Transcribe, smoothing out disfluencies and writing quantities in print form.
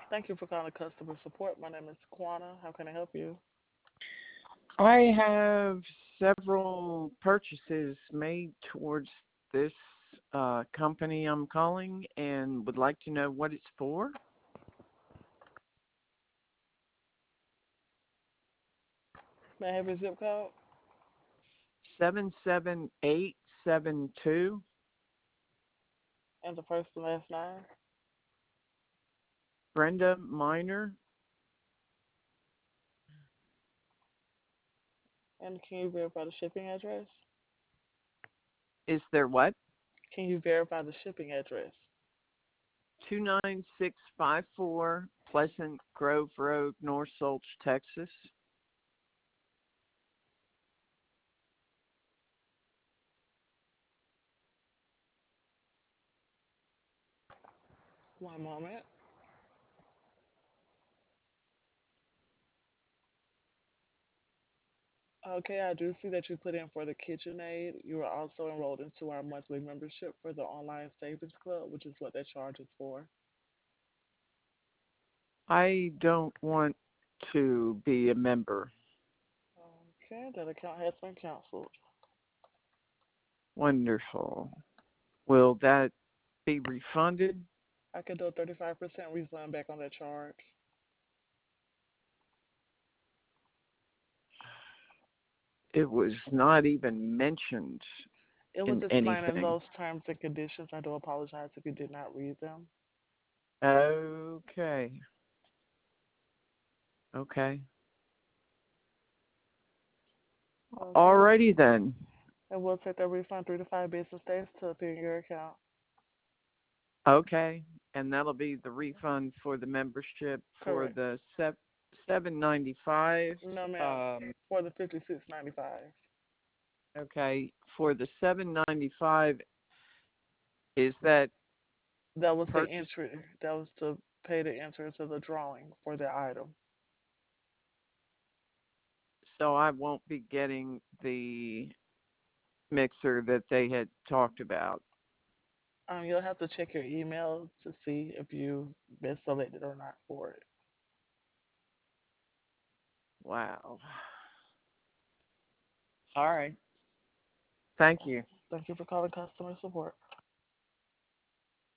Thank you for calling customer support. My name is Kwana. How can I help you? I have several purchases made towards this company I'm calling and would like to know what it's for. May I have your zip code? 77872. And the first and last name? Brenda Miner. And can you verify the shipping address? Is there what? Can you verify the shipping address? 29654 Pleasant Grove Road, North Solch, Texas. One moment. Okay, I do see that you put in for the KitchenAid. You are also enrolled into our monthly membership for the Online Savings Club, which is what that charge is for. I don't want to be a member. Okay, that account has been canceled. Wonderful. Will that be refunded? I could do a 35% refund back on that charge. It was not even mentioned It was in explaining anything. those terms and conditions. I do apologize if you did not read them. Okay. Okay. Okay. Alrighty then. And we'll take that refund 3 to 5 business days to appear in your account. Okay. And that'll be the refund for the membership for Correct. the 795. No, ma'am. For the 56.95. Okay. For the 795, is that That was the purchase? entry. That was to pay the entry to the drawing for the item. So I won't be getting the mixer that they had talked about. You'll have to check your email to see if you've been selected or not for it. Wow. All right. Thank you. Thank you for calling customer support.